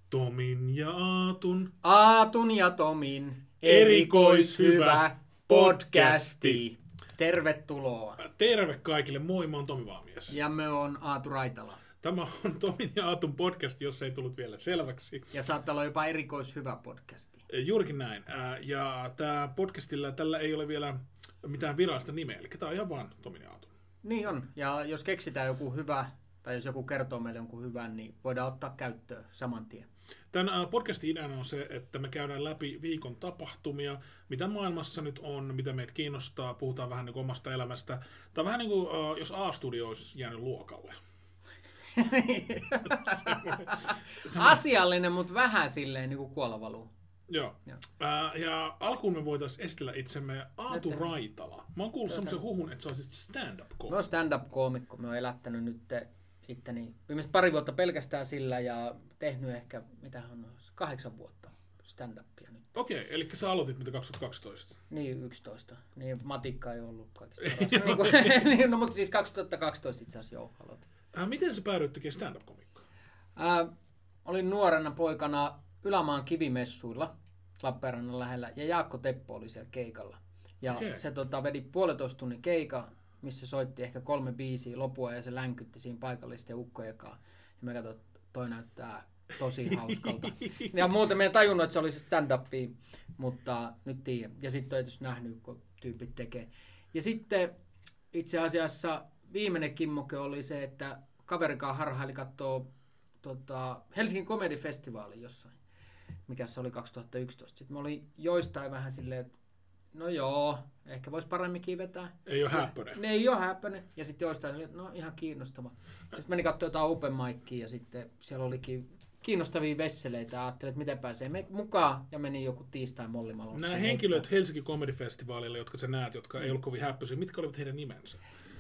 Tomin ja Aatun. Aatun ja Tomin erikoishyvä podcasti. Tervetuloa. Terve kaikille, moi, mä oon Tomi Vaamies. Ja me on Aatu Raitala. Tämä on Tomin ja Aatun podcast, jos ei tullut vielä selväksi. Ja saattaa olla jopa erikoishyvä podcasti. Juurikin näin. Ja tää podcastilla, tällä ei ole vielä mitään virallista nimeä, eli tää on ihan vaan Tomin ja Aatun. Niin on. Ja jos keksitään joku hyvä, tai jos joku kertoo meille jonkun hyvän, niin voidaan ottaa käyttöön saman tien. Tämän podcastin ideana on se, että me käydään läpi viikon tapahtumia, mitä maailmassa nyt on, mitä meitä kiinnostaa, puhutaan vähän niin kuin omasta elämästä. Tai vähän niin kuin jos A-studio olisi jäänyt luokalle. Asiallinen, mutta vähän silleen niin kuin kuolla valuu. Joo. Ja alkuun me voitaisiin esitellä itsemme Aatu Raitala. Mä oon kuullut semmoisen huhun, että sä olisit stand-up-koomikko. Mä oon stand-up-koomikko. Mä oon elättänyt nyt itteni viimeiset pari vuotta pelkästään sillä ja tehnyt ehkä, mitä on 8 vuotta stand-upia nyt. Okei, eli sä aloitit mitä 2012? Niin, 11. Niin, matikka ei ollut kaikista niin, no, mutta siis 2012 itse asiassa joo aloitin. Miten sä päädyit tekemään stand-up-komikkoa? Olin nuorena poikana Ylämaan kivimessuilla Lappeenrannan lähellä ja Jaakko Teppo oli siellä keikalla. Ja se vedi 1,5 tunnin keika, missä soitti ehkä 3 biisiä lopua ja se länkytti siinä paikallisten ukkojen kanssa. Ja mä katsoin, että toi näyttää tosi hauskalta. Ja muuten mä en tajunnut, että se oli se stand-upia, mutta nyt tiedän. Ja sitten on tietysti nähnyt, kun tyypit tekee. Ja sitten itse asiassa viimeinen kimmoke oli se, että kaverikaan harhaili katsoo Helsingin Comedy-festivaali jossain, mikä se oli 2011. Sitten mä olin joistain vähän silleen, että no joo, ehkä voisi paremminkin vetää. Ei ole häppönen. Ne ei ole häppönen. Ja sitten joistain, että no ihan kiinnostava. Sitten menin katsomaan jotain open micia ja sitten siellä olikin kiinnostavia vesseleitä ja ajattelin, että miten pääsee mukaan ja menin joku tiistai mollimalossa. Nämä henkilöt Helsingin Comedy-festivaalilla, jotka sä näet, jotka ei ollut kovin häppöisiä, mitkä olivat heidän nimensä?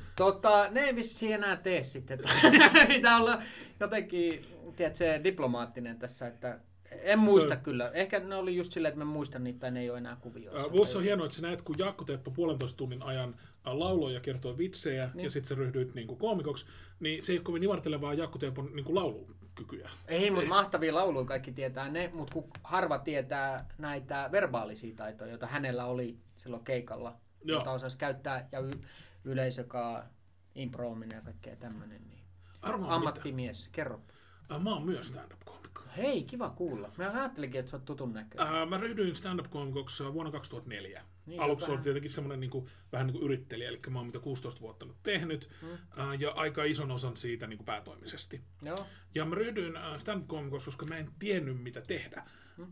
Ne ei vissiin enää tee sitten. Pitää olla jotenkin, tiedätkö, diplomaattinen tässä, että en muista kyllä. Ehkä ne oli just silleen, että mä muistan niitä, tai ne ei ole enää kuvioissa. Vuosi on hienoa, että sä näet, kun Jaakko Teppo 1,5 tunnin ajan lauloi ja kertoi vitsejä, niin. Ja sitten sä ryhdyit niin kuin koomikoksi, niin se ei ole kovin nivartelevaa Jaakko Teppon niin kuin laulukykyjä. Ei, mutta mahtavia lauluja kaikki tietää ne, mutta kun harva tietää näitä verbaalisia taitoja, joita hänellä oli silloin keikalla, jota osasi käyttää, ja yleisökaa, improominen ja kaikkea tämmöinen. Niin. Ammattimies, kerro. Mä oon myös stand-up-koomikko. Hei, kiva kuulla. Mä ajattelinkin, että sä oot tutun näköinen. Mä ryhdyin stand-up-koomikoksi vuonna 2004. Niin, aluksi oli tietenkin semmoinen vähän niin kuin yrittelijä, eli mä oon mitä 16 vuotta nyt tehnyt, ja aika ison osan siitä niin kuin päätoimisesti. Joo. Ja mä ryhdyin stand-up-koomikoksi, koska mä en tiennyt mitä tehdä.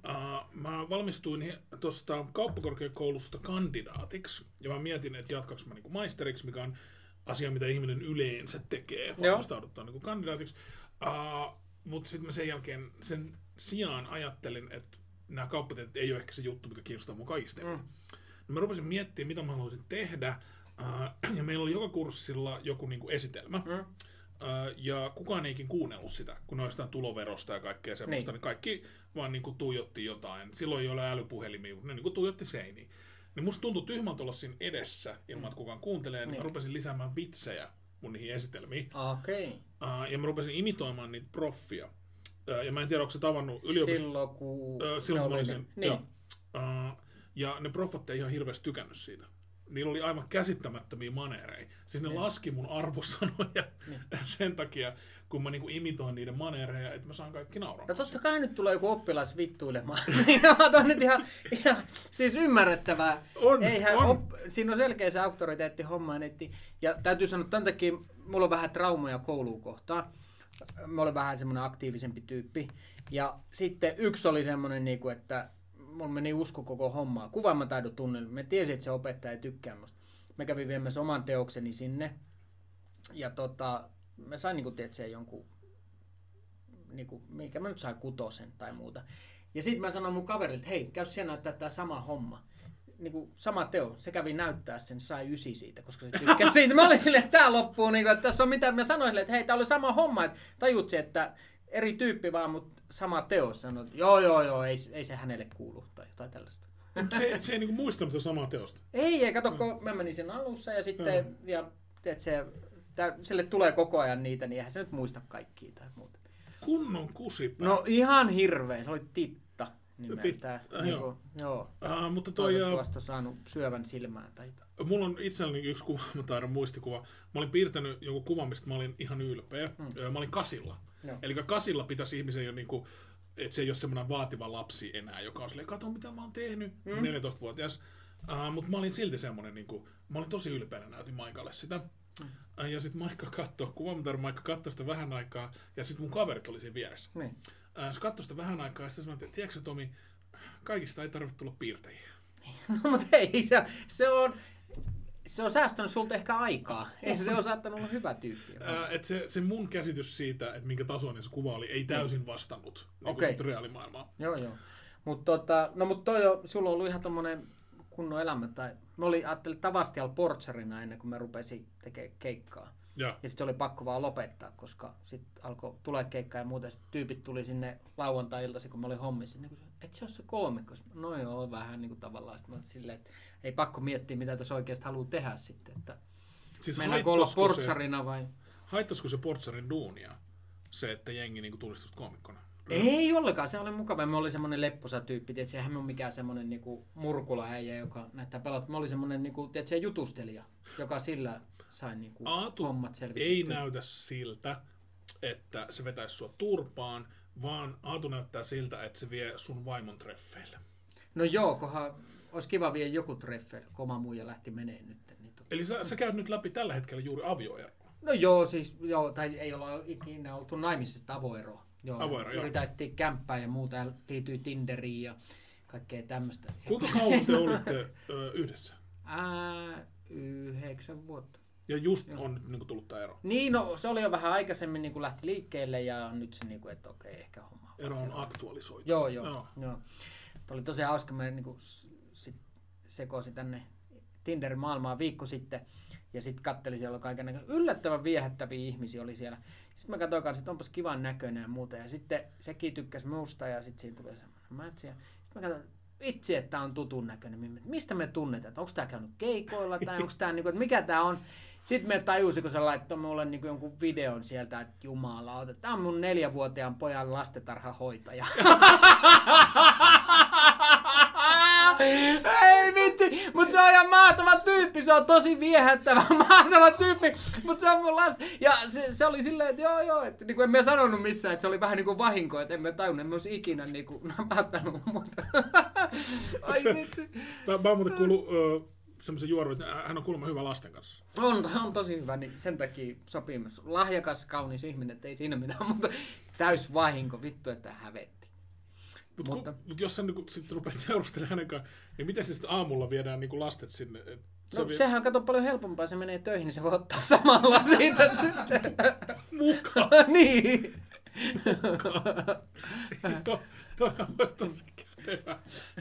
Mä valmistuin tuosta kauppakorkeakoulusta kandidaatiksi, ja mä mietin, että jatkaks mä niin kuin maisteriksi, mikä on asia, mitä ihminen yleensä tekee, valmistauduttaa niin kuin kandidaatiksi. Mutta sitten mä sen jälkeen sen sijaan ajattelin, että nämä kauppatieteet ei ole ehkä se juttu, mikä kiinnostaa mun kaikista. No mä rupesin miettimään, mitä mä haluaisin tehdä, ja meillä oli joka kurssilla joku niinku esitelmä, ja kukaan ei ikin kuunnellut sitä, kun noistaan tuloverosta ja kaikkea semmoista, niin kaikki vaan niinku tuijotti jotain. Silloin ei ole älypuhelimia, mutta ne niinku tuijotti seiniin. Niin musta tuntui tyhmältä olla siinä edessä, ilman että kukaan kuuntelee, niin mä rupesin lisäämään vitsejä mun niihin esitelmiin. Okay. Ja mä rupesin imitoimaan niitä proffia. Ja mä en tiedä, onko se tavannut yliopistossa. Silloin kun mä olin sen. Niin. Ja ne proffat ei ihan hirveästi tykännyt siitä. Niillä oli aivan käsittämättömiä maneereja. Siis ne laski mun arvosanoja sen takia, kun mä niinku imitoin niiden maneereja, että mä saan kaikki nauramaan. No totta kai nyt tulee joku oppilas vittuilemaan. Tämä on nyt ihan siis ymmärrettävää. Siinä on selkeä se auktoriteettihomma. Ja täytyy sanoa, että tämän takia mulla on vähän traumoja kouluun kohtaan. Mä olen vähän semmoinen aktiivisempi tyyppi. Ja sitten yksi oli semmoinen, että mulla meni usko koko hommaa. Kuvaamataidon tunnilla. Mä tiesin, että se opettaja ei tykkää musta. Mä kävin viemässä oman teokseni sinne. Ja mä sain jonkun, mikä mä nyt sain 6 tai muuta. Ja sitten mä sanoin mun kaverille, että hei, käy siellä näyttää tää sama homma. Sama teo. Se kävi näyttää sen, sai 9 siitä, koska se tykkäsi siitä. Mä olin silleen, että tää loppuu, että tässä on mitään. Mä sanoin silleen, että hei, tää oli sama homma. Että tajutsi, että eri tyyppi vaan, mutta sama teos. Sanoin, että joo, ei se hänelle kuulu tai jotain tällaista. Se ei muista mitä samaa teosta. Ei, kato, kun mä menin sen alussa ja sitten, ja sille tulee koko ajan niitä, niin eihän se nyt muista kaikkia tai muuta. kunnon kusipää. No ihan hirveä, se oli Titta nimeltään. Joo. Mutta tuosta saanut syövän silmään tai jotain. Mulla on itselläni yksi kuvataidon muistikuva. Mä olin piirtänyt joku kuva, mistä mä olin ihan ylpeä. Mä olin kasilla. Eli kasilla pitäisi ihmisen jo niinku, että se ei ole semmoinen vaativa lapsi enää, joka on silleen, kato mitä mä oon tehnyt, 14-vuotias. Mutta mä olin silti semmoinen, niinku, mä olin tosi ylpeänä, näytin Maikalle sitä. Ja sitten Maikka katsoi, kuvataidon Maikka katsoi sitä vähän aikaa, ja sitten mun kaverit oli siinä vieressä. Se katsoi sitä vähän aikaa, ja sitten sanoi, että tiedätkö Tomi, kaikista ei tarvitse tulla piirtäjiä. No mutta ei, se on säästänyt sulta ehkä aikaa. Ei se ole saattanut olla hyvä tyyppi. Se mun käsitys siitä, että minkä tasoinen se kuva oli, ei täysin vastannut niin reaalimaailmaa. Joo. Mutta sulla on ollut ihan tommonen kunnon elämä. Mä ajattelin Tavastial portsarina ennen kuin mä rupesin tekemään keikkaa. Ja sitten oli pakko vaan lopettaa, koska sitten alkoi tulee keikkaa ja muuten. Sitten tyypit tuli sinne lauantai-iltaisin, kun mä olin hommissa. Niin et se ole se koomikko. No joo, vähän niin kuin tavallaan. Sitten silleen, että ei pakko miettiä, mitä tässä oikeasti haluaa tehdä sitten. Että siis mennäänkö olla portsarina vai? Haittaisiko se portsarin duunia? Se, että jengi niin tunnistuisi koomikkona? Ei ollenkaan, se oli mukava. Mä olin semmoinen lepposa tyyppi, tiedätkö, eihän mä ole mikään semmoinen niinku murkula-äijä, joka näyttää pelata. Mä olin semmoinen niinku, tiedätkö, jutustelija, joka sillä sai niinku hommat selvitettyä. Ei näytä siltä, että se vetäisi sua turpaan, vaan Aatu näyttää siltä, että se vie sun vaimon treffeille. No joo, kohan olisi kiva vie joku treffeille, kun oma muija lähti menee nyt. Niin eli sä käyt nyt läpi tällä hetkellä juuri avioeroa? No joo, tai ei olla ikinä oltu naimisissa avoeroa. Avoero, yritettiin kämppää ja muuta ja liityi Tinderiin ja kaikkea tämmöistä. Kuinka kauan te olitte yhdessä? 9 vuotta. Ja just on nyt niin tullut tämä ero? Niin, no se oli jo vähän aikaisemmin niin lähti liikkeelle ja nyt se, niin kuin, että okei, ehkä homma. Ero on aktualisoitu. Joo. Tämä oli tosiaan hauska, mä niin sekoisin tänne Tinder-maailmaan viikko sitten. Ja sitten kattelin siellä kaiken yllättävän viehättäviä ihmisiä oli siellä. Sitten mä katsoin kanssa, että onpas kivan näköinen ja muuta. Ja sitten sekin tykkäsi musta ja sitten siinä tuli semmoinen match. Sitten mä katsoin, itse, että tää on tutun näköinen. Mistä me tunnetaan? Onko tää käynyt keikoilla tai onko tää niinku, että mikä tää on? Sitten me tajusin, kun se laittoi mulle niinku jonkun videon sieltä, että jumalauta, tää on mun 4-vuotiaan pojan lastentarhahoitaja. Ei vitsi, mutta se on ihan mahtava tyyppi, se on tosi viehättävä, mahtava tyyppi, mutta se on mun lasta. Ja se oli silleen, että joo, että niinku en mä sanonut missään, että se oli vähän niinku vahinko, että en mä tajunnut, en mä olisi ikinä niinku napattanut, mutta ai vitsi. Mä oon muuten kuullut semmoisen juoruun, että hän on kuulemma hyvä lasten kanssa. On tosi hyvä, niin sen takia sopii myös. Lahjakas, kaunis ihminen, ei siinä mitään, mutta täys vahinko, vittu, että hävetti. Mutta jos sä niin sitten rupeat seurustelemaan hänen kanssaan, niin miten se sitten aamulla viedään niin lastet sinne? Sehän kato paljon helpompaa, se menee töihin, niin se voi ottaa samalla siitä sitten. Mukaan? Niin. Toi on tosi kätevä.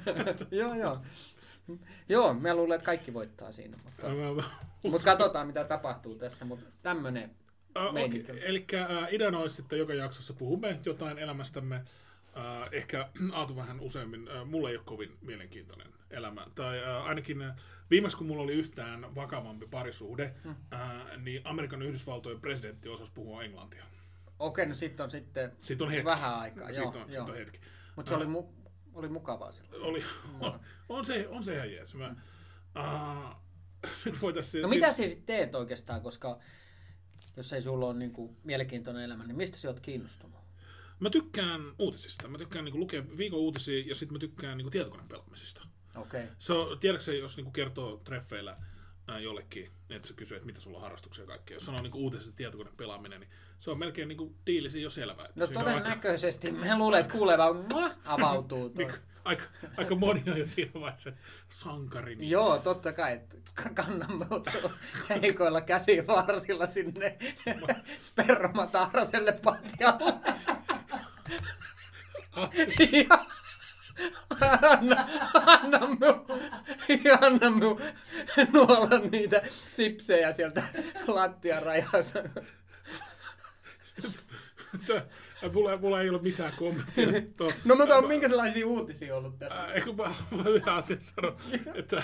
Joo, mä luulen, että kaikki voittaa siinä. Mutta katsotaan, mitä tapahtuu tässä, mutta tämmönen meininki. Elikkä ideana olisi sitten joka jaksossa puhumme jotain elämästämme. Ehkä Aatu vähän useammin, mulla ei ole kovin mielenkiintoinen elämä. Tai ainakin viimeksi kun mulla oli yhtään vakavampi parisuhde, niin Amerikan Yhdysvaltojen presidentti osasi puhua englantia. Okei, no sit on hetki. Vähän aikaa. Sit on hetki. Mutta se oli mukavaa silloin. On se ihan jees. Nyt voitaisiin... No mitä sä sitten teet oikeastaan, koska jos ei sulla ole niinku mielenkiintoinen elämä, niin mistä sä oot kiinnostunut? Mä tykkään uutisista. Mä tykkään niinku lukea viikon uutisia ja sitten mä tykkään niinku tietokoneen pelaamisista. Okei. Tiedätkö jos niinku kertoo treffeillä jollekin, että se kysyy, että mitä sulla on harrastuksia ja kaikkea. Jos sanoo niinku uutiset tietokoneen pelaaminen, niin se on melkein niinku diilisi jo selvä. No todennäköisesti. Mä luulen, että kuuleva avautuu. Aika moni on jo siinä vaiheessa sankari. Niin. Joo, totta kai. Että kannamme heikoilla käsivarsilla sinne spermataaraselle patjalle. Anna minun nuolla niitä sipsejä sieltä lattian rajassa. Mulla ei ole mitään kommenttia. No mutta minkälaisia uutisia ollut tässä? Eikö mä yhden asian sanoa, että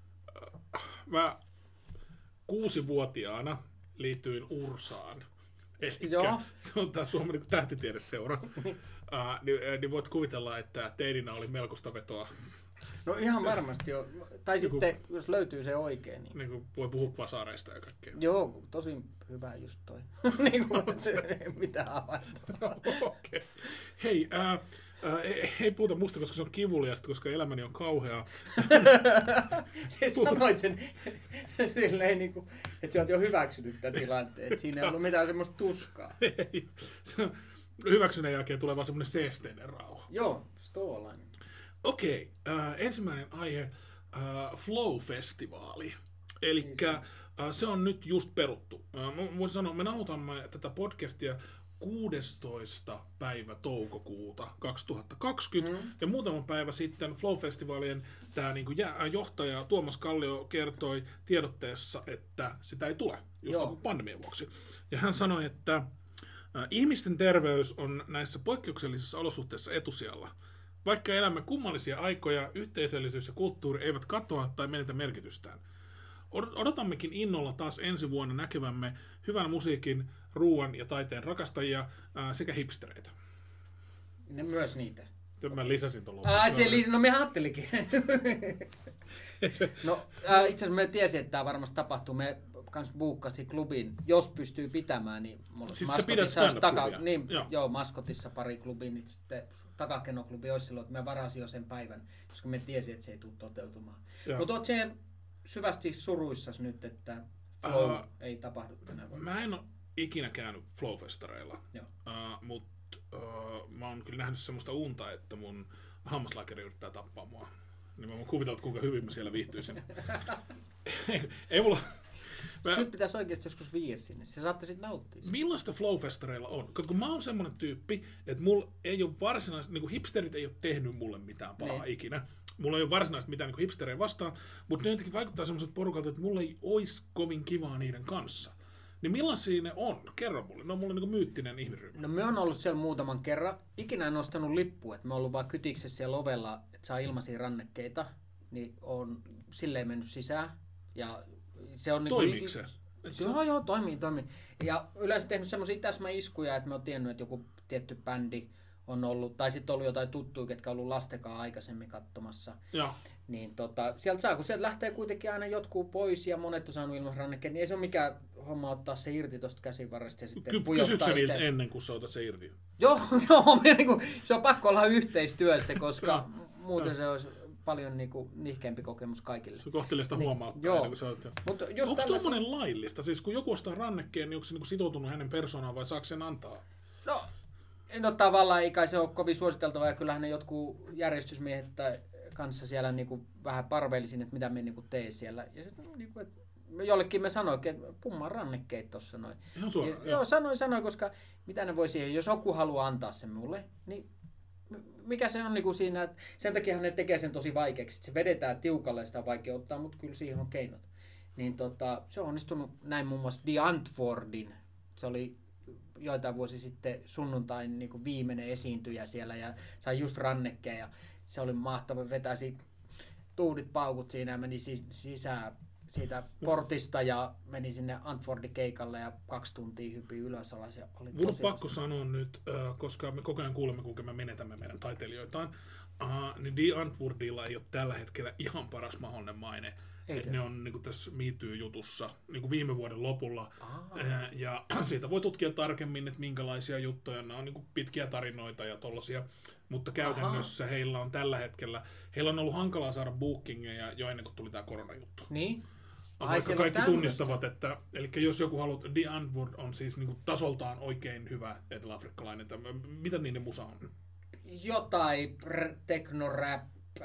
mä 6-vuotiaana liityin Ursaan. Elikkä se on taas Suomen niin tähtitiedeseura. Niin voit kuvitella, että teininä oli melkoista vetoa. No ihan varmasti jo. Tai sitten, jos löytyy se oikein. Niin kuin voi puhua kvasareista ja kaikkea. Joo, tosi hyvä just toi. Niin kuin, mitä havaintoa. Okei. Hei, ei puhuta musta, koska se on kivuliasta, koska elämäni on kauheaa. Siis sanoit sen silleen, niin kuin, että sä oot jo hyväksynyt tämän tilanteen, että siinä ei ollut mitään semmoista tuskaa. Ei. Hyväksynnän jälkeen tulee vaan semmoinen seesteinen rauha. Joo, stoolainen. Okei, ensimmäinen aihe, Flow-festivaali. Elikkä se on nyt just peruttu. Voisin sanoa, me nauhoitamme tätä podcastia 16. päivä toukokuuta 2020, ja muutama päivä sitten Flow-festivaalien tämä niinku johtaja Tuomas Kallio kertoi tiedotteessa, että sitä ei tule, just pandemian vuoksi. Ja hän sanoi, että ihmisten terveys on näissä poikkeuksellisissa olosuhteissa etusijalla. Vaikka elämme kummallisia aikoja, yhteisöllisyys ja kulttuuri eivät katoa tai menetä merkitystään. Odotammekin innolla taas ensi vuonna näkevämme hyvän musiikin, ruoan ja taiteen rakastajia sekä hipstereitä. Ne myös niitä. Mä lisäsin tuolla. No me ajattelikin. No itse asiassa me tiesin, että tämä varmasti tapahtuu. Me kans buukkasi klubin, jos pystyy pitämään, niin siis maskotissa olisi maskotissa pari klubi, niin sitten Takakenoklubi olisi silloin, että me varasin jo sen päivän, koska me tiesin, että se ei tule toteutumaan. Mutta oot sen syvästi suruissasi nyt, että Flow ei tapahdu tänä vuonna? Mä en ole ikinä käynyt Flow-festareilla, mutta mä oon kyllä nähnyt semmoista unta, että mun hammaslääkäri yrittää tappaa mua. Niin mä voin kuvitella, kuinka hyvin mä siellä viihtyisin. ei mulla... Sut pitäisi oikeasti joskus viiä sinne. Se saattaisit nauttia. Millaista Flow-festareilla on? Kun mä oon semmoinen tyyppi, että mulla ei ole varsinaisesti, niin hipsterit ei ole tehnyt mulle mitään pahaa ikinä. Mulla ei ole varsinaisesti mitään niin hipsterejä vastaan, mutta ne jotenkin vaikuttaa semmoiselta porukalta, että mulla ei olisi kovin kivaa niiden kanssa. Niin millaisia ne on? Kerro mulle. Ne on mulle niin myyttinen ihmisryhmä. No me on ollut siellä muutaman kerran. Ikinä en ostanut lippua. Me on ollut vaan kytiksessä siellä ovella, että saa ilmaisia rannekkeita. Niin on silleen mennyt sisään. Ja se on toimiiko se? Joo, toimii. Ja yleensä tehnyt semmoisia täsmäiskuja, että mä oon tiennyt, että joku tietty bändi on ollut, tai sitten ollut jotain tuttuja, ketkä on ollut lastenkaan aikaisemmin katsomassa. Joo. Niin sieltä saa, kun sieltä lähtee kuitenkin aina jotkut pois ja monet on saanut ilmasrannekkeet, niin ei se ole mikään homma ottaa se irti tuosta käsivarresta ja sitten kysytkö sä niiltä ennen kuin sä otat se irti? Joo, se on pakko olla yhteistyössä, koska muuten se olisi paljon nihkeämpi kokemus kaikille. Se kohtelee sitä huomauttaa ennen kuin sä otat. Onko tuommoinen laillista? Siis kun joku ostaa rannekkeen, niin onko se sitoutunut hänen persoonaan vai saako sen antaa? No tavallaan ei kai se ole kovin suositeltavaa ja kyllähän ne jotkut järjestysmiehet kanssa siellä vähän parveilisin, että mitä me tee siellä. Ja sitten jollekin me sanoikin, että pummaa rannekkeet tossa noin. Ihan suoraan. Joo, sanoin, koska mitä ne voi siihen, jos joku haluaa antaa sen mulle, niin mikä se on siinä, että sen takia ne tekee sen tosi vaikeaksi, että se vedetään tiukalle ja sitä on vaikea ottaa, mutta kyllä siihen on keinot. Niin se on onnistunut näin muun muassa The Antwordin. Se oli joitain vuosi sitten sunnuntain viimeinen esiintyjä siellä ja sai just rannekkeen ja se oli mahtava, vetäisi tuudit paukut siinä ja meni sisään siitä portista ja meni sinne Antwordin keikalle ja 2 tuntia hypii ylös alas. Mun on pakko sanoa nyt, koska me koko ajan kuulemme, kuinka me menetämme meidän taiteilijoitaan, niin The Antwordilla ei ole tällä hetkellä ihan paras mahdollinen maine. Että ne on tässä Me Too-jutussa viime vuoden lopulla. Ja siitä voi tutkia tarkemmin, että minkälaisia juttuja. Nämä on pitkiä tarinoita ja tollaisia. Mutta käytännössä heillä on tällä hetkellä, heillä on ollut hankalaa saada bookingeja jo ennen kuin tuli tämä koronajuttu. Niin? Vaikka kaikki tunnistavat, että eli jos joku haluaa, The Antwoord on siis tasoltaan oikein hyvä eteläafrikkalainen. Mitä niiden musa on? Jotain techno-rap,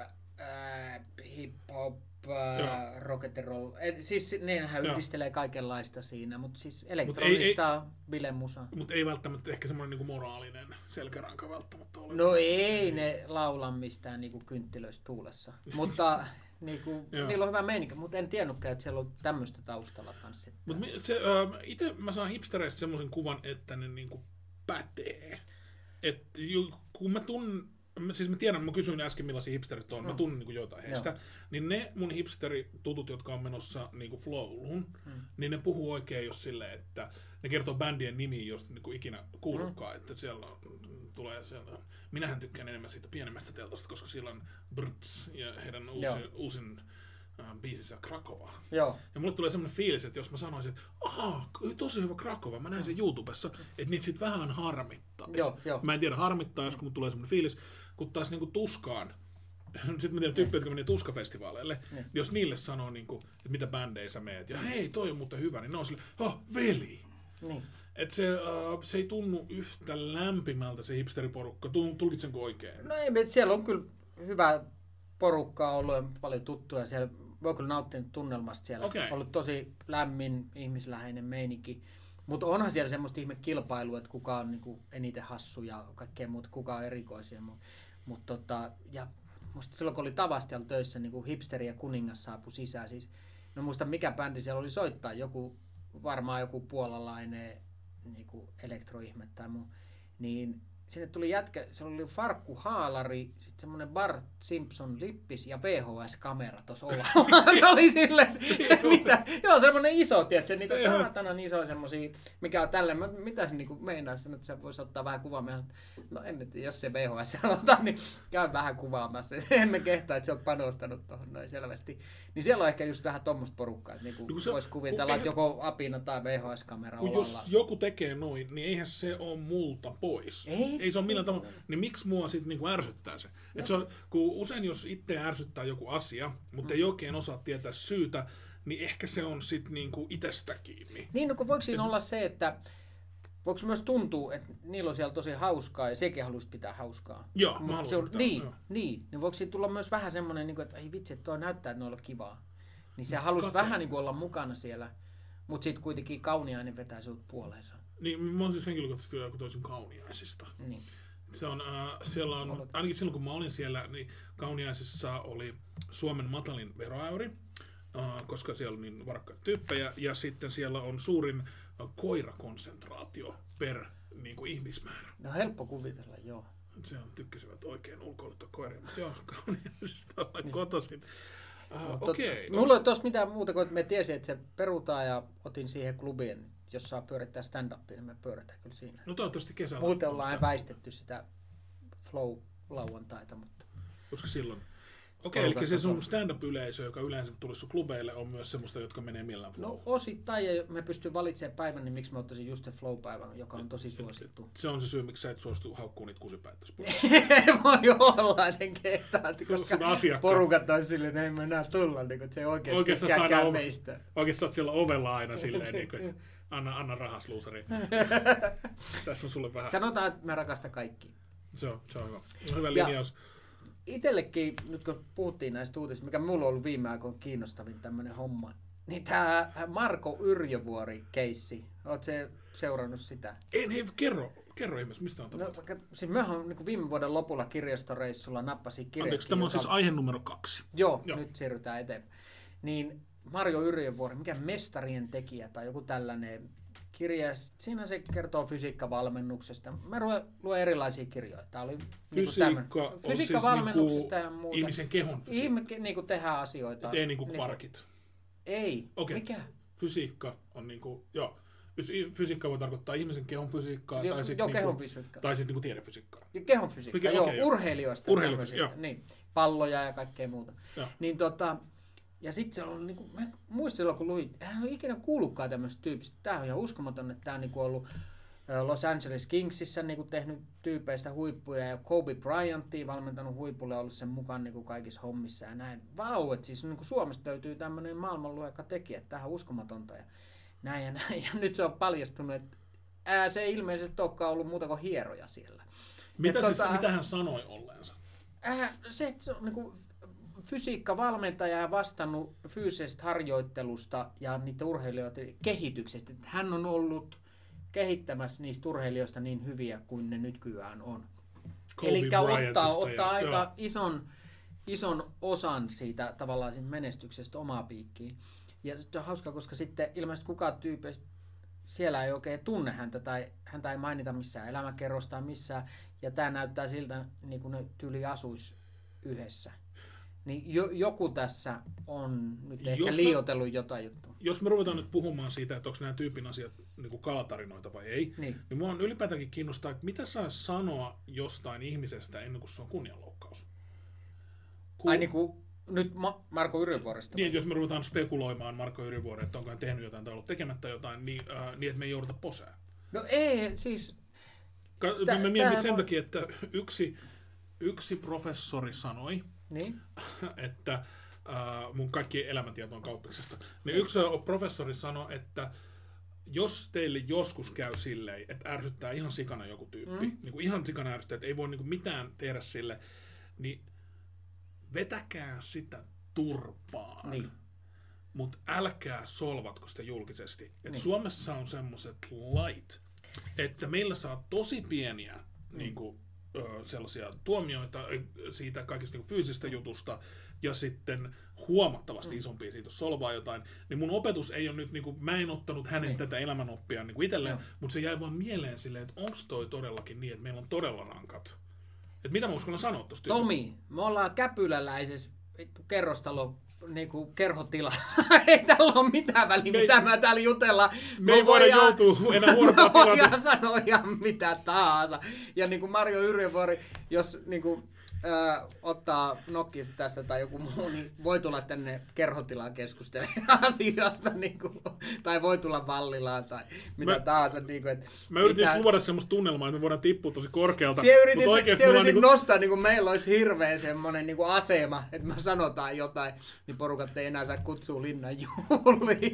hip-hop, rock and roll. Siis nehän yhdistelee kaikenlaista siinä, mutta siis elektronista bilemusaa. Mutta ei välttämättä ehkä semmoinen moraalinen selkäranka välttämättä ole. No ei ne laula mistään kynttilöistä tuulessa, mutta niillä on hyvä meininki, mutta en tiennytkään, että siellä on tämmöistä taustalla kanssa. Mutta itse mä saan hipstereistä semmoisen kuvan, että ne pätee. Et kun mä Siis mä tiedän, mä kysyin äsken millaisia hipsterit on, mä tunnen niin jotain heistä, niin ne mun hipsteritutut, jotka on menossa niin flowluun, niin ne puhuu oikein just silleen, että ne kertoo bändien nimiä, jos niin ikinä kuulukaan, että siellä tulee siellä. Minähän tykkään enemmän siitä pienemmästä teltasta, koska siellä on Brts ja heidän uusin biisissä Krakova. Joo. Ja mulle tulee semmoinen fiilis, että jos mä sanoisin, että tosi hyvä Krakova, mä näin sen YouTubessa, että niitä sit vähän harmittaa. Joo. Mä en tiedä harmittaa, jos kun tulee semmoinen fiilis, kun taas niinku Tuskaan, sitten mä tiedän tyyppiä, jotka menee Tuska-festivaaleille, jos niille sanoo, niinku, että mitä bändejä sä meet, ja hei, toi on muuten hyvä, niin ne on silleen, veli. Niin. Että se ei tunnu yhtä lämpimältä se hipsteriporukka, tulkitsenko oikein? No ei, siellä on kyllä hyvä porukkaa ollut ja paljon tuttuja siellä. Voi kyllä nauttia tunnelmasta siellä. Okay. Ollut tosi lämmin, ihmisläheinen meininki. Mutta onhan siellä semmoista ihme kilpailua, että kuka on niinku eniten hassu ja kaikkea muuta, kuka on erikoisia. Ja musta silloin kun oli Tavastialla töissä, niin hipsteri ja kuningas saapui sisään. Siis, no muista mikä bändi siellä oli soittaa, varmaan joku puolalainen niinku elektroihme tai muu. Niin sinne tuli jätkä, se oli farkkuhaalari, sitten semmoinen Bart Simpson lippis ja VHS-kamera tuossa olalla. Oli silleen, mitä? Joo, semmoinen iso, tiedätkö, niitä saatanan iso semmosia, mikä on tälleen, mitä se niinku meinaisi, että se voisi ottaa vähän kuvaamassa. No en tiedä, jos se VHS aloittaa, niin käy vähän kuvaamassa. Emme kehtaa, että se on panostanut tuohon noin selvästi. Niin siellä on ehkä just vähän tommoista porukkaa, että niinku voisi kuvitella, että joko apina tai VHS-kamera olalla. Jos joku tekee noin, niin eihän se ole multa pois. Ei se ole millään tavalla. Niin miksi mua sitten niinku ärsyttää se? Et se on, kun usein jos itse ärsyttää joku asia, mutta ei oikein osaa tietää syytä, niin ehkä se on sitten niinku itsestä kiinni. Niin, no kun voiko siinä olla se, että voiko myös tuntua, että niillä on siellä tosi hauskaa ja sekin haluaisi pitää hauskaa? Joo, mä haluaisin pitää. Niin voiko siinä tulla myös vähän semmoinen, että ei vitsi, että toi näyttää, että noilla on kivaa. Niin se halusi vähän niin kuin olla mukana siellä, mutta sitten kuitenkin kauniainen vetää sinut puoleensa. Niin, mä oon siis henkilökohtaisesti joku toisin kauniaisista. Niin. Se on, siellä on, ainakin silloin kun mä olin siellä, niin kauniaisissa oli Suomen matalin veroäyri, koska siellä on niin varakkaita tyyppejä, ja sitten siellä on suurin koirakonsentraatio per niin kuin ihmismäärä. No helppo kuvitella, joo. Se on, tykkäsivät oikein ulkoiluttaa koiria, mutta joo, kauniaisista olen kotoisin. Okei. Mulla ei tuossa mitään muuta kuin, että me tiesin, että se perutaan ja otin siihen klubiin. Jos saa pyörittää stand-upia, niin me pyöritään kyllä siinä. No toivottavasti kesällä. Muuten ollaan väistetty sitä flow-lauantaita, mutta... Koska silloin... Okei, eli se sun stand-up-yleisö, joka yleensä tulisi sun klubeille, on myös semmoista, jotka menee mielellään flow. No osittain, ja me pystyy valitsemaan päivän, niin miksi mä ottaisin just se flow-päivän, joka on tosi suosittu. Se on se syy, miksi sä et suostu haukkuun niitä kusipäitä tässä voi olla, en kehtaa, koska porukat on silleen, että ei me enää tulla, niin että se ei oikein tykkääkään meistä. Oikeasti sä oot siellä ovella aina silleen, niin kuin, että anna rahas, luusari. Tässä on sulle vähän... Sanotaan, että mä rakastan kaikkia. Se on hyvä. Hyvä linjaus. Itsellekin, nyt kun puhuttiin näistä uutisista, mikä mulla on ollut viime aikoina kiinnostavin tämmöinen homma, niin tämä Marko Yrjövuori-keissi, ootko se seurannut sitä? Hei, kerro ihmeessä, mistä on tapahtunut? No, siis mehän niin viime vuoden lopulla kirjastoreissulla nappasin kirjakin. Anteeksi, tämä on siis aihe numero 2. Joo, nyt siirrytään eteenpäin. Niin Marjo Yrjövuori, mikä mestarien tekijä tai joku tällainen kirja, siinä se kertoo fysiikkavalmennuksesta. Mä luen erilaisia kirjoja. Tää oli fysiikkavalmennuksesta siis ja muuta. Ihmisen kehon fysiikka. Niinku tehdään asioita. Ei niinku kvarkit. Ei. Okay. Mikä? Fysiikka on niinku, joo. Fysiikka voi tarkoittaa ihmisen kehon fysiikkaa tai sitten niinku tiedefysiikkaa. Kehon fysiikkaa, joo. Urheilijoista. Joo. Niin, palloja ja kaikkea muuta. Joo. Niin ja sitten se on niinku, mä muistin silloin kun luin, hän on ikinä kuullutkaan tämmöistä tyypistä. Tää on ihan uskomaton, että tää on niinku ollut Los Angeles Kingsissä niinku tehnyt tyypeistä huippuja ja Kobe Bryantia valmentanut huipulle ja ollut sen mukaan niinku kaikissa hommissa ja näin. Vau, että siis niinku Suomesta löytyy tämmöinen maailmanluokka tekijä, että tämähän on uskomatonta ja näin ja näin. Ja nyt se on paljastunut, että se ei ilmeisesti olekaan ollut muuta kuin hieroja siellä. Mitä hän sanoi olleensa? Se on niinku fysiikkavalmentaja ja vastannut fyysisestä harjoittelusta ja niiden urheilijoiden kehityksestä. Hän on ollut kehittämässä niistä urheilijoista niin hyviä kuin ne nykyään on. Eli ottaa aika ison osan siitä tavallaan siitä menestyksestä omaa piikkiin. Ja sitten on hauska, koska sitten ilmeisesti kukaan tyypeistä siellä ei oikein tunne häntä tai häntä ei mainita missään elämäkerrosta missään. Ja tämä näyttää siltä, niin kuin ne tyyli asuisi yhdessä. Niin joku tässä on nyt ehkä liioitellut jotain juttua. Jos me ruvetaan nyt puhumaan siitä, että onko nämä tyypin asiat niin kuin kalatarinoita vai ei, niin mua on ylipäätäänkin kiinnostaa, että mitä saa sanoa jostain ihmisestä ennen kuin se on kunnianloukkaus. Ai niin kuin nyt Marko Yrjönvuoresta? Niin, jos me ruvetaan spekuloimaan Marko Yrjönvuoren, että onko hän tehnyt jotain tai ollut tekemättä jotain, niin että me ei jouduta poseen. No ei, siis... Mä mietin sen takia, että yksi professori sanoi, niin? että mun kaikki elämäntieto on Kauppiksesta, niin yksi professori sanoi, että jos teille joskus käy silleen, että ärsyttää ihan sikana joku tyyppi, niin kuin ihan sikana ärsyttää, että ei voi niin kuin mitään tehdä sille, niin vetäkää sitä turpaan. Niin. Mutta älkää solvatko sitä julkisesti. Et Suomessa on semmoiset lait, että meillä saa tosi pieniä niin kuin, sellaisia tuomioita siitä kaikista niin kuin fyysistä jutusta ja sitten huomattavasti isompia siitä, jos solvaa jotain. Niin mun opetus ei ole nyt, niin kuin, mä en ottanut hänen tätä elämänoppia niin kuin itselleen, mutta se jäi vaan mieleen silleen, että onko toi todellakin niin, että meillä on todella rankat. Että mitä mä uskallan sanoa tosta? Tomi, me ollaan käpyläläisessä kerrostalo niinku kerhotilassa. Ei tällä ole mitään väliä, mitä mä täällä jutellaan. Me ei voida joutua enää huonompaa tilanteeseen. Me voidaan sanoa ihan mitä tahansa. Ja niinku Marjo Yrjönvuori, jos niinku, ottaa nokkista tästä tai joku muu, niin voi tulla tänne kerhotilaan keskustelemaan asiasta. Niinku, tai voi tulla Vallilaan tai mitä tahansa. Niinku, mä yritin luoda semmoista tunnelmaa, että me voidaan tippua tosi korkealta. Siellä yritin niinku nostaa, niin kuin meillä olisi hirveä semmoinen niin kuin asema, että me sanotaan jotain, niin porukat ei enää saa kutsua linnan juhliin.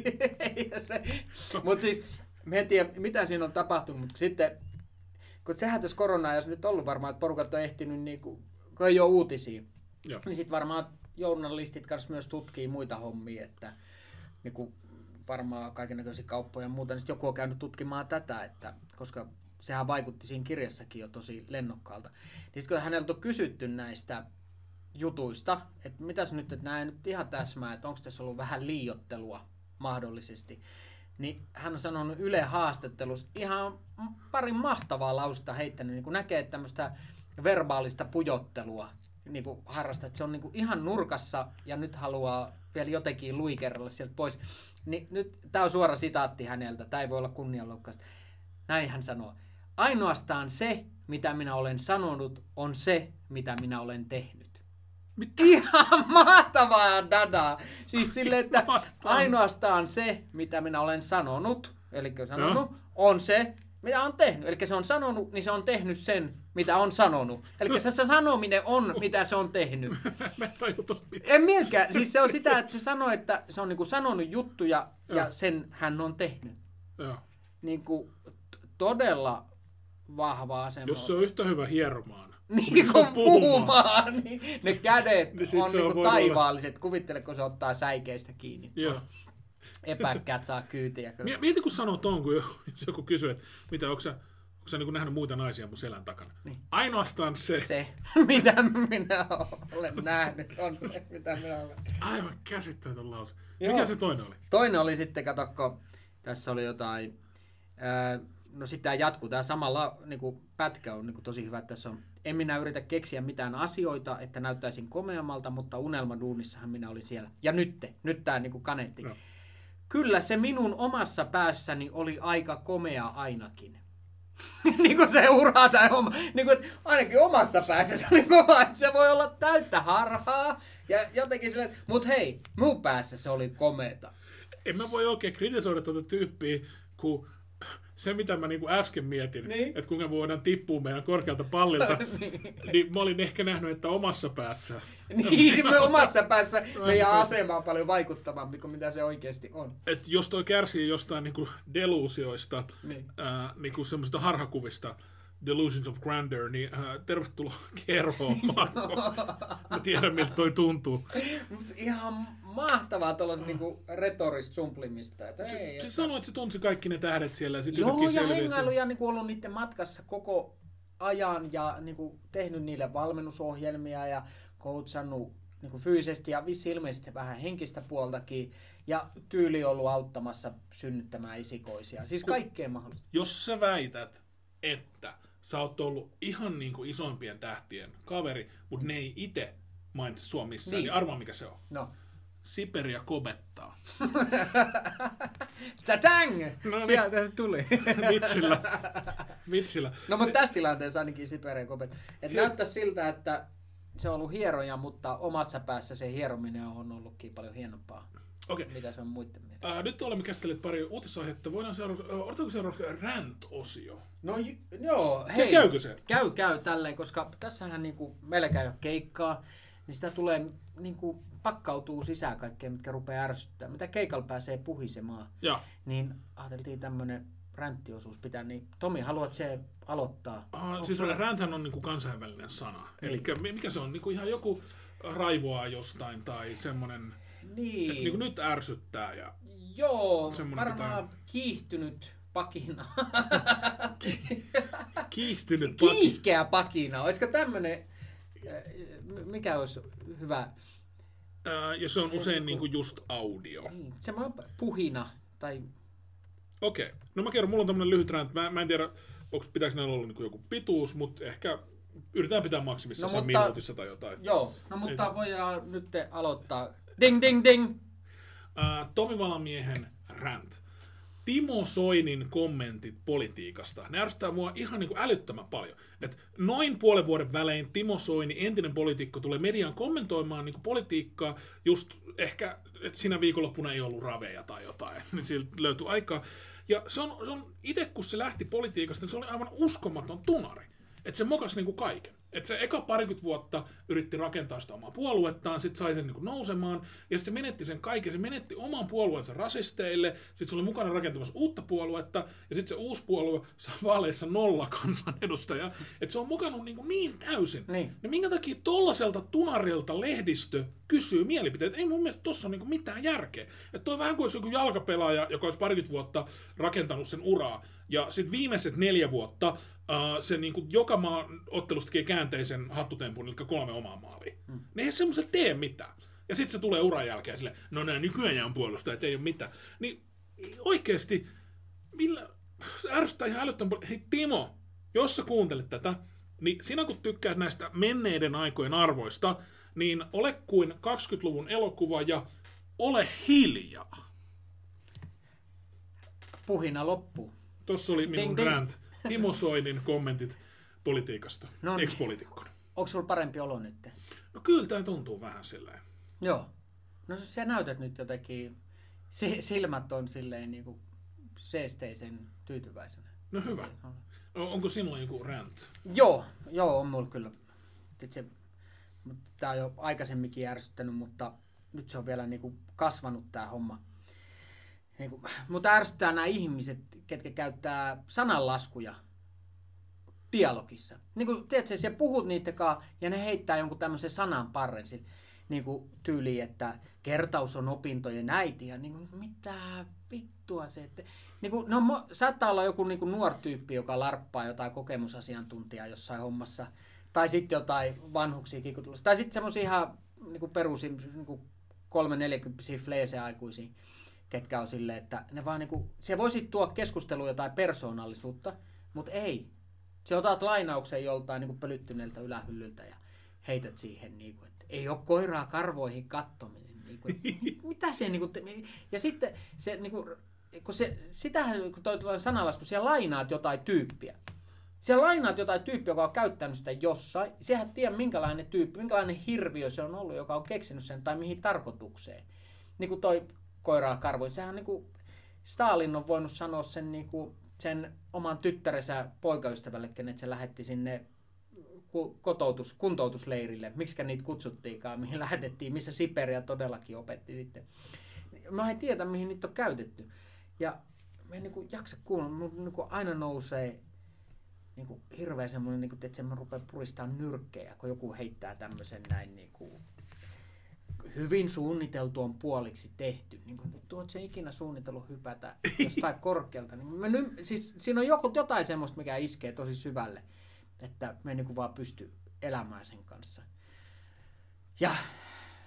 Mutta siis, me en tiedä, mitä siinä on tapahtunut, mutta sitten, kun sehän tässä koronaa, jos nyt ollut varmaan, että porukat on ehtinyt, niin kuin, kun ei ole uutisia, niin sitten varmaan journalistit kanssa myös tutkii muita hommia, että niin kuin varmaan kaikennäköisiä kauppoja ja muuta, niin joku on käynyt tutkimaan tätä, että, koska sehän vaikutti siinä kirjassakin jo tosi lennokkaalta. Niin sitten kun häneltä on kysytty näistä jutuista, että mitäs nyt, että nämä ei nyt ihan täsmää, että onko tässä ollut vähän liioittelua mahdollisesti, niin hän on sanonut Yle haastattelussa ihan pari mahtavaa lausta heittänyt, niin kun näkee tämmöistä verbaalista pujottelua niin kuin harrastaa, että se on niin kuin ihan nurkassa ja nyt haluaa vielä jotenkin luikerrella sieltä pois. Niin nyt tämä on suora sitaatti häneltä, tämä ei voi olla kunnianloukkausta. Näin hän sanoo. Ainoastaan se, mitä minä olen sanonut, on se, mitä minä olen tehnyt. Mitä? Ihan mahtavaa dadaa. Siis silleen, että ainoastaan se, mitä minä olen sanonut, eli on se, mitä on tehnyt. Eli se on sanonut, niin se on tehnyt sen, mitä on sanonut. Eli se sanominen on, mitä se on tehnyt. En mielkään. Siis se on sitä, että se sanoo, että se on niinku sanonut juttuja ja sen hän on tehnyt. Niinku todella vahvaa semmoista. Jos se on yhtä hyvä hieromaan. Niin kuin puhumaan, niin ne kädet niin on niinku taivaalliset. Kuvittele, kun se ottaa säikeistä kiinni. Joo. Epäkkäät saa kyytiä. Mieti, kun sanoo ton, kun jos joku kysyy, että mitä, onko sä niin nähnyt muita naisia mun selän takana? Niin. Ainoastaan se. Se, mitä minä olen nähnyt, on se, mitä minä olen. Aivan käsittämätön lause. Mikä se toinen oli? Toinen oli sitten, katsokko, tässä oli jotain, no sitten tämä jatkuu, tämä samalla niin pätkä on niin tosi hyvä, että tässä on, en minä yritä keksiä mitään asioita, että näyttäisin komeammalta, mutta unelmaduunissahan minä olin siellä. Ja nyt tämä niin kaneetti. No. Kyllä se minun omassa päässäni oli aika komea ainakin. Niin kuin se uraa tai oma. Niin kuin, ainakin omassa päässä se oli kova. Se voi olla täyttä harhaa. Ja jotenkin silleen, mutta hei, mun päässä se oli komeeta. En mä voi oikein kritisoida tuota tyyppiä, kun se mitä mä niinku äsken mietin, että kuinka voidaan tippua meidän korkealta pallilta, niin mä olin ehkä nähnyt, että omassa päässä. Niin, me omassa päässä meidän asema on paljon vaikuttavampi kuin mitä se oikeasti on. Et jos toi kärsii jostain niinku deluusioista, niinku semmoisista harhakuvista, Delusions of Grandeur, niin tervetuloa kerhoon, Marko. Mä tiedän, miltä toi tuntuu. Ihan mahtavaa tuollaista niinku retorista sumplimista. Se sanoi, että se tunsi kaikki ne tähdet siellä. Ja joo, ja hengailu ja niinku ollut niiden matkassa koko ajan ja niinku tehnyt niille valmennusohjelmia ja coachannut niin kuin fyysisesti ja ilmeisesti vähän henkistä puoltakin. Ja tyyli ollut auttamassa synnyttämään isikoisia. Siis kaikkea mahdollista. Jos sä väität, että sä oot ollut ihan niin kuin isoimpien tähtien kaveri, mutta ne ei itse mainitse sua missään, niin arvaa mikä se on. No. Siperia kobettaa. Tadang! No niin. Sieltä se tuli. Vitsillä. No mutta tässä tilanteessa ainakin Siperia kobettaa. Näyttää siltä, että se on ollut hieroja, mutta omassa päässä se hierominen on ollutkin paljon hienompaa. Okay. Mitä se on muiden mielestä? Nyt olemme käsitelleet pari uutisaihetta. Voidaan odotaanko seuraavaksi rant-osio? No joo, hei. Käykö se? Käy tälleen, koska tässähän niinku meilläkään ei ole keikkaa, niin sitä tulee niinku pakkautuu sisään kaikkea, mitkä rupeaa ärsyttää. Mitä keikalla pääsee puhisemaan, ja. Niin ajateltiin tämmönen ränttiosuus pitää. Niin Tomi, haluat se aloittaa? Siis ränthän on niinku kansainvälinen sana. Eli mikä se on? Niinku ihan joku raivoaa jostain tai semmoinen, niin. Että niinku nyt ärsyttää. Ja joo, varmaan kiihtynyt pakina. Kiihtynyt kiihkeä pakina. Olisiko tämmönen, mikä olisi hyvä? Ja se on usein niinku just audio. Niin, semmoinen puhina. Tai... Okei. No mä kerron, mulla on tämmönen lyhyt rant. Mä en tiedä, pitääkö näillä olla niinku joku pituus, mutta ehkä yritetään pitää maksimissa minuutissa tai jotain. Joo, no mutta voidaan nyt aloittaa. Ding, ding, ding! Tomi Valamiehen rant. Timo Soinin kommentit politiikasta. Ne ärsyttää mua ihan niin kuin älyttömän paljon. Et noin puolen vuoden välein Timo Soini, entinen poliitikko, tulee mediaan kommentoimaan niin kuin politiikkaa. Just ehkä, että siinä viikonloppuna ei ollut raveja tai jotain. Niin siltä löytyi aikaa. Ja se on itse kun se lähti politiikasta, niin se oli aivan uskomaton tunari. Että se mokasi niin kuin kaiken. Että se eka parikymmentä vuotta yritti rakentaa sitä omaa puoluettaan, sitten sai sen niin kuin nousemaan, ja sitten se menetti sen kaiken. Se menetti oman puolueensa rasisteille, sitten se oli mukana rakentamassa uutta puoluetta, ja sitten se uusi puolue saa vaaleissa 0 kansanedustajaa. Että se on mukana niin täysin. Niin. Ja minkä takia tollaselta tunarilta lehdistö kysyy mielipiteet? Ei mun mielestä tossa ole mitään järkeä. Että toi vähän kuin olisi joku jalkapelaaja, joka olisi parikymmentä vuotta rakentanut sen uraa, ja sitten viimeiset 4 vuotta se niin kuin joka maa ottelusta tekee käänteisen hattutempun, eli 3 omaa maalia. Ne ei semmoiset tee mitään. Ja sitten se tulee uran jälkeen silleen, no nämä nykyään puolustajat ei ole mitään. Niin oikeesti, se ärsyttää ihan älyttömän paljon. Hei Timo, jos sä kuuntelet tätä, niin sinä kun tykkäät näistä menneiden aikojen arvoista, niin ole kuin 20-luvun elokuva ja ole hiljaa. Puhina loppuu. Tossa oli minun rant. Timo Soinin kommentit politiikasta, no, ex-poliitikkona. Onko sulla parempi olo nyt? No kyllä tämä tuntuu vähän silleen. Joo. No sä näytät nyt jotenkin, silmät on silleen niinku seesteisen tyytyväisenä. No hyvä. Onko sinulla joku rant? Joo, on mulla kyllä. Tää on jo aikaisemminkin ärsyttänyt, mutta nyt se on vielä niinku kasvanut tää homma. Mutta ärsyttää nämä ihmiset, ketkä käyttää sananlaskuja dialogissa. Niin kuin, tiedätkö, sä puhut niidenkaan ja ne heittää jonkun tämmöisen sananparren niin kuin tyyliin, että kertaus on opintojen äiti. Ja niin kuin, mitä vittua se, että... Niin kuin, no, saattaa olla joku niin kuin nuori tyyppi, joka larppaa jotain kokemusasiantuntijaa jossain hommassa. Tai sitten jotain vanhuksia kikutulossa. Tai sitten semmoisia ihan niin kuin perusin niin 3-40 fleese-aikuisia, ketkä on silleen, että ne vaan niinku, se voisi tuoda keskusteluun jotain persoonallisuutta, mutta ei. Se otat lainauksen joltain niinku pölyttyneeltä ylähyllyltä ja heität siihen, niinku, että ei ole koiraa karvoihin kattominen. Niinku, mitä se niinku, ja sitten se, niinku, kun sitähän, kun toi sanalasku, siellä lainaat jotain tyyppiä. Siellä lainaat jotain tyyppiä, joka on käyttänyt sitä jossain. Sehän tiedä minkälainen tyyppi, minkälainen hirviö se on ollut, joka on keksinyt sen tai mihin tarkoitukseen. Niin kuin toi koiraa karvoin. Sehän niinku Stalin on voinut sanoa sen, niinku, sen oman tyttärensä poikaystävälle, kenet se lähetti sinne kuntoutusleirille. Miksikä niitä kutsuttiinkaan, mihin lähetettiin, missä Siperia todellakin opetti sitten. Mä en tiedä, mihin niitä on käytetty. Ja mä en niinku jaksa kuulla, mun niinku aina nousee niinku hirveä semmoinen, niinku, että mä rupean puristamaan nyrkkejä, kun joku heittää tämmöisen näin niinku hyvin suunniteltu on puoliksi tehty. Niin kuin, tuot se ikinä suunnitellut hypätä jostain korkealta. Niin siis, siinä on jotain semmoista, mikä iskee tosi syvälle, että me ei niin kuin vaan pysty elämään sen kanssa. Ja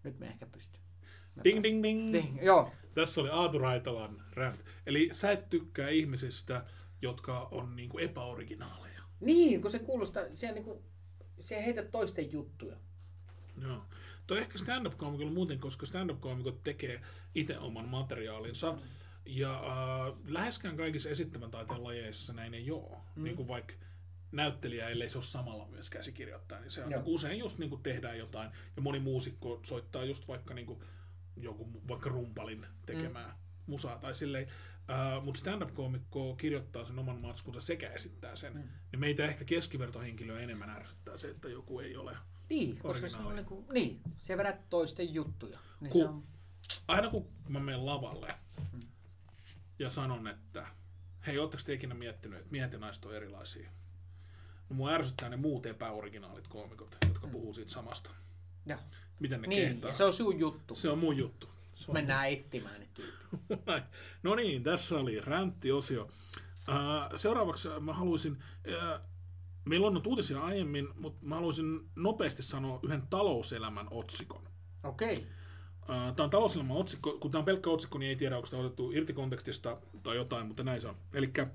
Nyt me ehkä pystyy. Ding, ding, ding. Ding. Joo. Tässä oli Aatu Raitalan rant. Eli sä et tykkää ihmisistä, jotka on niinku epäoriginaaleja. Niin, kun se kuulostaa, se heitä toisten juttuja. Joo. Toi ehkä stand-up-koomikolla muuten, koska stand-up-koomikot tekee itse oman materiaalinsa. Ja läheskään kaikissa esittävän taiteen lajeissa näin ei ole. Niin kuin vaikka näyttelijä, ellei se ole samalla myös käsikirjoittaa, niin se on niin usein just niin kuin tehdään jotain. Ja moni muusikko soittaa just vaikka niin kuin joku vaikka rumpalin tekemää musaa tai silleen. Mutta stand-up-koomikko kirjoittaa sen oman matskunsa sekä esittää sen. Niin meitä ehkä keskivertohenkilöä enemmän ärsyttää se, että joku ei ole niin, koska se on se vedät toisten juttuja. Niin aina kun mä menen lavalle ja sanon, että hei, ootteko te ikinä miettinyt, että miehet ja naiset on erilaisia? No mua ärsyttää ne muut epäoriginaalit koomikot, jotka puhuu siitä samasta. Ja. Miten ne niin, kehtaa. Se on sun juttu. Se on mun juttu. Mennään etsimään nyt. No niin, tässä oli räntti-osio. Seuraavaksi mä haluaisin, meillä on uutisia aiemmin, mutta mä haluaisin nopeasti sanoa yhden talouselämän otsikon. Okei. Tämä on talouselämän otsikko. Kun tämä on pelkkä otsikko, niin ei tiedä, onko tämä otettu irti kontekstista tai jotain, mutta näin se on. Elikkä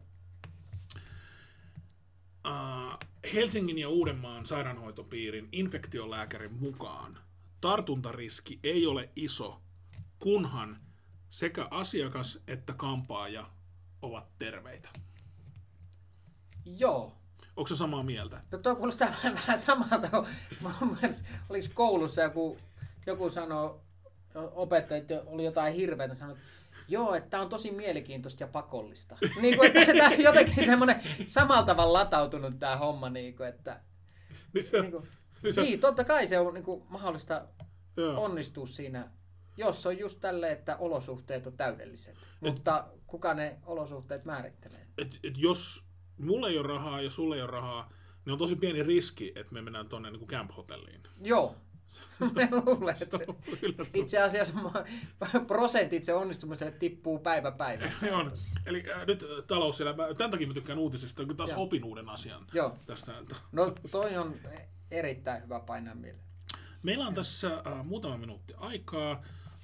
Helsingin ja Uudenmaan sairaanhoitopiirin infektiolääkärin mukaan tartuntariski ei ole iso, kunhan sekä asiakas että kampaaja ovat terveitä. Joo. Onko se samaa mieltä? No toi kuulostaa vähän samalta, kun oliko koulussa joku sanoi, opettajat oli jotain hirveätä, sanoi, joo, että tämä on tosi mielenkiintoista ja pakollista. Niin kuin, että tämä on jotenkin semmoinen samalla tavalla latautunut tämä homma, niin kuin, että niin, totta kai se on niin kuin, mahdollista onnistua siinä, jos on just tälleen, että olosuhteet on täydelliset. Mutta kuka ne olosuhteet määrittelee? Jos mulla ei ole rahaa ja sulla ei ole rahaa, niin on tosi pieni riski, että me mennään tuonne niin kuin camp-hotelliin. Joo. Me luulen, että itse asiassa prosentit se onnistumiselle tippuu päivä päivä. Joo, eli nyt talouselämä, tämän takia mä tykkään uutisista, kun taas opin uuden asian. Joo. Tästä. No toi on erittäin hyvä painaa mieleen. Meillä on tässä muutama minuutti aikaa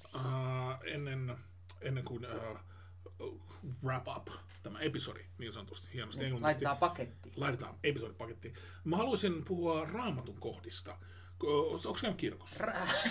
ennen kuin wrap up tämä episodi, niin sanotusti hienosti englanniksi. Laitetaan pakettiin. Laitetaan episodipakettiin. Mä haluaisin puhua Raamatun kohdista. Onko käynyt kirkossa?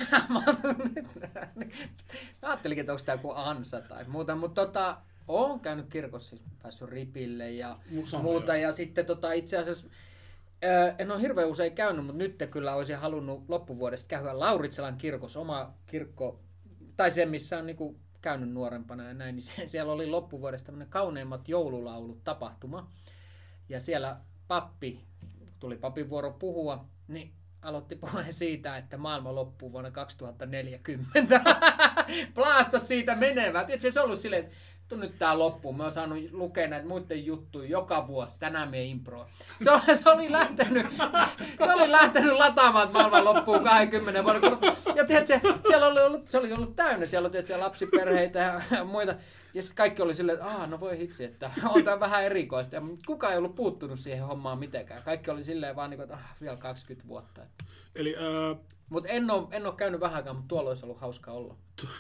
Mä ajattelinkin, että onko tämä joku ansa tai muuta, mutta olen käynyt kirkossa, päässyt ripille ja muuta. Ja sitten itse asiassa en ole hirveän usein käynyt, mutta nyt kyllä olisin halunnut loppuvuodesta käydä Lauritsalan kirkossa, oma kirkko, tai se missä on niinku käynyt nuorempana ja näin, niin siellä oli loppuvuodesta tämmöinen kauneimmat joululaulut tapahtuma. Ja siellä tuli papin vuoro puhua, niin aloitti puheen siitä, että maailma loppuu vuonna 2040. Plaasta siitä menevää. Tiedätkö, se on ollut silleen, että nyt tää loppuu. Mä oon saanut lukea näitä muiden juttuja joka vuosi. Tänään me improa. Se oli lähtenyt lataamaan, että maailma loppuu 20 vuonna. Ja tiedätkö, se oli ollut täynnä. Siellä oli lapsiperheitä ja muita. Ja sitten kaikki oli silleen, että no voi hitsi, että on tämä vähän erikoista. Ja kukaan ei ollut puuttunut siihen hommaan mitenkään. Kaikki oli silleen vaan, että vielä 20 vuotta. Eli, mutta en ole käynyt vähänkään, mutta tuolla olisi ollut hauska olla.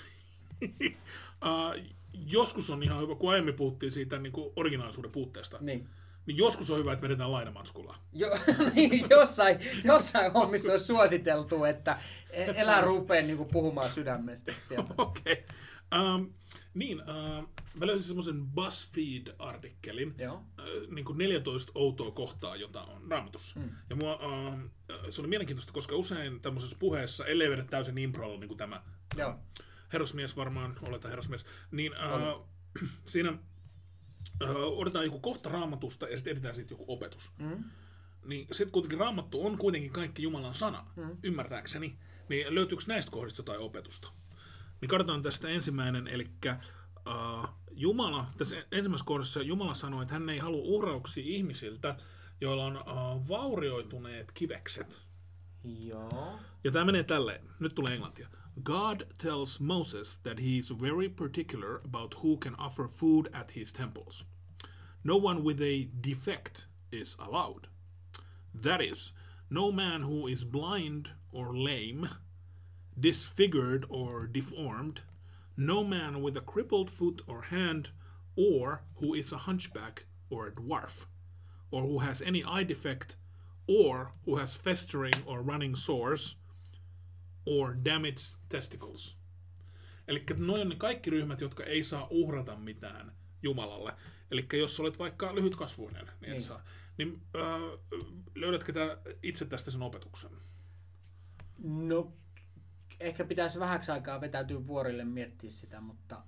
Joskus on ihan hyvä, kun aiemmin puhuttiin siitä niin kuin originaalisuuden puutteesta. Niin joskus on hyvä, että vedetään lainamatskulla. Niin, jossain hommissa on suositeltu, että elää rupea niin puhumaan sydämestä sieltä. Okei. Mä löysin semmoisen BuzzFeed-artikkelin, niin kuin 14 outoa kohtaa, jota on Raamatussa. Ja se oli mielenkiintoista, koska usein tämmöisessä puheessa, ellei vedet täysin improlla, niin kuin tämä herrasmies varmaan, oletaan herrasmies, niin siinä otetaan joku kohta Raamatusta ja sitten edetään siitä joku opetus. Niin sitten kuitenkin Raamattu on kuitenkin kaikki Jumalan sana, ymmärtääkseni. Niin löytyykö näistä kohdista jotain opetusta? Niin katsotaan tästä ensimmäinen, eli Jumala, tässä ensimmäisessä kohdassa Jumala sanoi, että hän ei halua uhrauksia ihmisiltä, joilla on vaurioituneet kivekset. Joo. Ja tämä menee tälleen, nyt tulee englantia. God tells Moses that he is very particular about who can offer food at his temples. No one with a defect is allowed. That is, no man who is blind or lame, disfigured or deformed, no man with a crippled foot or hand, or who is a hunchback or a dwarf, or who has any eye defect, or who has festering or running sores, or damaged testicles. Eli noin on ne kaikki ryhmät, jotka ei saa uhrata mitään Jumalalle. Eli jos olet vaikka lyhytkasvuinen, niin et saa. Niin, löydätkö itse tästä sen opetuksen? No, ehkä pitäisi vähäksi aikaa vetäytyä vuorille miettiä sitä, mutta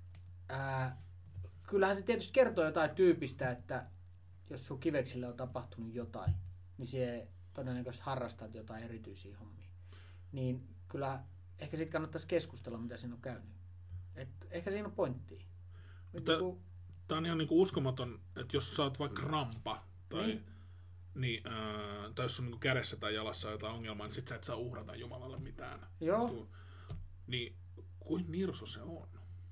kyllähän se tietysti kertoo jotain tyypistä, että jos sun kiveksille on tapahtunut jotain, niin se todennäköisesti harrastat jotain erityisiä hommia. Niin kyllä ehkä sitten kannattaisi keskustella, mitä siinä on käynyt. Ehkä siinä on pointtia. Tämä on ihan niinku uskomaton, että jos sä oot vaikka rampa tai, tai jos on niinku kädessä tai jalassa jotain ongelmaa, niin sit sä et saa uhrata Jumalalle mitään. Joo. Niin kuin nirso se on?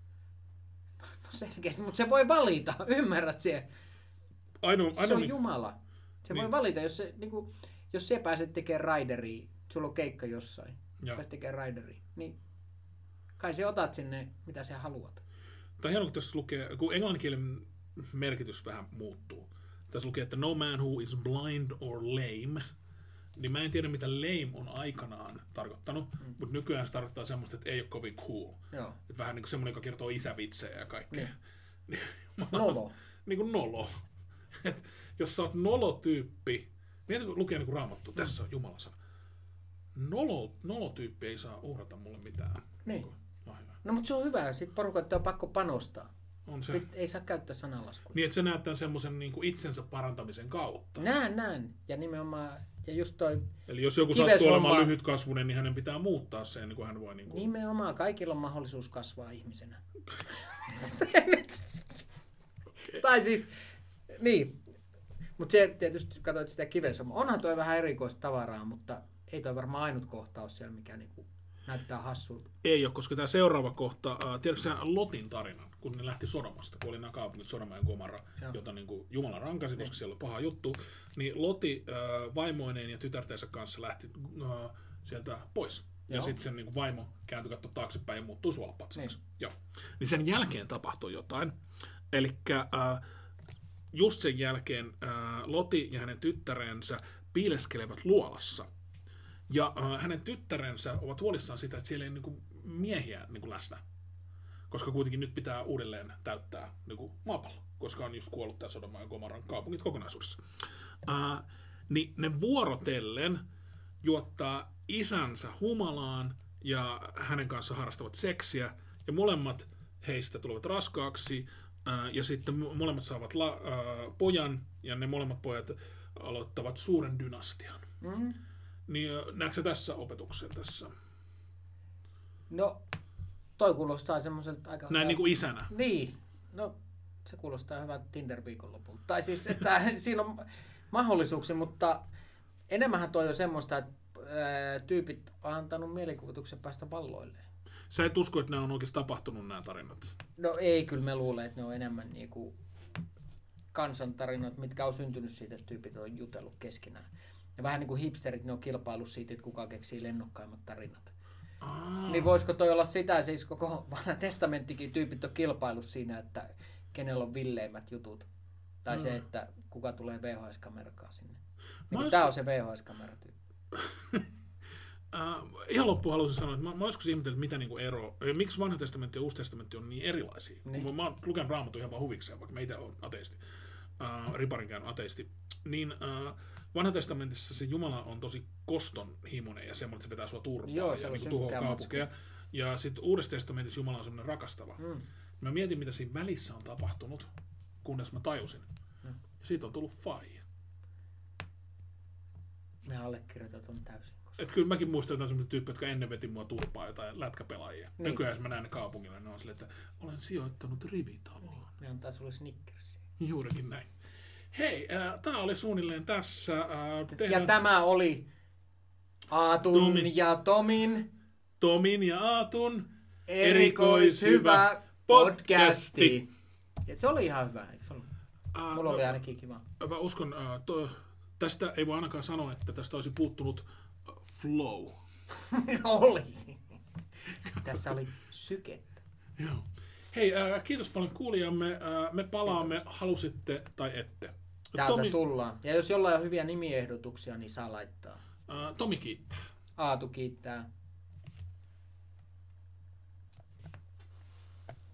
No selkeästi, mutta se voi valita, ymmärrät se? Se on Jumala. Se voi valita, jos se pääset tekemään rideria, sulla on keikka jossain, pääset tekemään rideria, niin kai se otat sinne, mitä sä haluat. Tai hienoa, kun tässä lukee, kun englanninkielen merkitys vähän muuttuu. Tässä lukee, että no man who is blind or lame, niin mä en tiedä, mitä lame on aikanaan tarkoittanut, mutta nykyään se tarkoittaa semmoista, että ei ole kovin cool. Että vähän niin kuin semmoinen, joka kertoo isävitsejä ja kaikkea. Nolo. Niin kuin nolo. Et jos sä oot nolotyyppi, mieti kun lukee niin kuin Raamattu, tässä on Jumalan sana. Nolotyyppi ei saa uhrata mulle mitään. Niin. No mutta se on hyvä, sitten porukoita on pakko panostaa. On se. Ei saa käyttää sananlaskuja. Niin, että se näet tämän semmoisen niin kuin itsensä parantamisen kautta. Näen. Ja nimenomaan, ja just toi eli jos joku sattuu olemaan lyhytkasvuinen, niin hänen pitää muuttaa sen, niin kuin hän voi... Niin kuin... Nimenomaan, kaikilla on mahdollisuus kasvaa ihmisenä. Tai siis, niin. Mutta se tietysti, katsoit sitä kivensommaa. Onhan toi vähän erikoista tavaraa, mutta ei toi varmaan ainut kohtaus siellä, mikä niinku näyttää hassulta. Ei ole, koska tämä seuraava kohta, tiedätkö sä Lotin tarinan, kun ne lähti Sodomasta, kun oli nämä kaupungit Sodoma ja Gomorra, jota niin kuin Jumala rankasi, koska siellä oli paha juttu, niin Loti vaimoineen ja tytärteensä kanssa lähti sieltä pois. Ja sitten sen niin kuin vaimo kääntyi katsoa taaksepäin ja muuttui suolapatsaksi. Niin sen jälkeen tapahtui jotain. Elikkä just sen jälkeen Loti ja hänen tyttärensä piileskelevät luolassa. Ja hänen tyttärensä ovat huolissaan sitä, että siellä ei niinku miehiä niinku läsnä. Koska kuitenkin nyt pitää uudelleen täyttää niinku maapallo, koska on just kuollut tämä Sodoma ja Gomorran kaupungit kokonaisuudessa. Niin ne vuorotellen juottaa isänsä humalaan ja hänen kanssa harrastavat seksiä. Ja molemmat heistä tulevat raskaaksi ja sitten molemmat saavat pojan ja ne molemmat pojat aloittavat suuren dynastian. Niin näetkö tässä opetuksen tässä? No, toi kuulostaa semmoiselta aika... Näin niin kuin isänä. Niin. No, se kuulostaa hyvältä Tinder-viikonlopulta. Tai siis, että siinä on mahdollisuuksia, mutta enemmänhän toi on semmoista, että tyypit on antanut mielikuvituksen päästä valloilleen. Sä et usko, että nämä on oikeasti tapahtunut nämä tarinat? No ei, kyllä me luulen, että ne on enemmän niinku kansantarinat, mitkä on syntynyt siitä, että tyypit on jutellut keskenään. Ja vähän niin kuin hipsterit, ne on kilpailu siitä, että kuka keksii lennokkaimmat tarinat. Niin voisiko toi olla sitä, siis koko vanha testamenttikin tyypit on kilpailu siinä, että kenellä on villeimmät jutut. Tai se, että kuka tulee VHS-kamerakaan sinne. Niin tää on se VHS-kameratyyppi. Ihan loppuun haluaisin sanoa, että mä joskus ihmetellyt, mitä niinku ero, miksi vanha testamentti ja uusi testamentti on niin erilaisia. Niin. Mä oon lukenut Raamatun ihan vaan huvikseen, vaikka mä itse olen ateisti, riparinkään ateisti. Niin vanha testamentissa se Jumala on tosi kostonhimoinen ja semmoinen, että se vetää sua turpaa ja niinku tuhoaa kaupunkeja. Ja sitten uudessa testamentissa Jumala on semmoinen rakastava. Mä mietin, mitä siinä välissä on tapahtunut, kunnes mä tajusin. Ja siitä on tullut faija. Me allekirjoitat täysin. Et kyllä mäkin muistan jotain sellaisia tyyppejä, jotka ennen veti mua turpaa jotain lätkäpelaajia. Niin. Nykyään jos mä näen ne kaupungilla, ne on silleen, että olen sijoittanut rivitaloon. Ne antaa sulle Snickersia. Juurikin näin. Hei, tää oli suunnilleen tässä. Ja tämä oli Aatun ja Tomin. Tomin ja Aatun erikoishyvä podcasti. Ja se oli ihan hyvä, eikö se ollut? Mulla oli ainakin kiva. Mä uskon, tästä ei voi ainakaan sanoa, että tästä olisi puuttunut flow. Oli. Tässä oli sykettä. Joo. Hei, kiitos paljon kuulijamme. Me palaamme, halusitte tai ette. Täältä tullaan. Ja jos jollain on hyviä nimiehdotuksia, niin saa laittaa. Tomi kiittää. Aatu kiittää.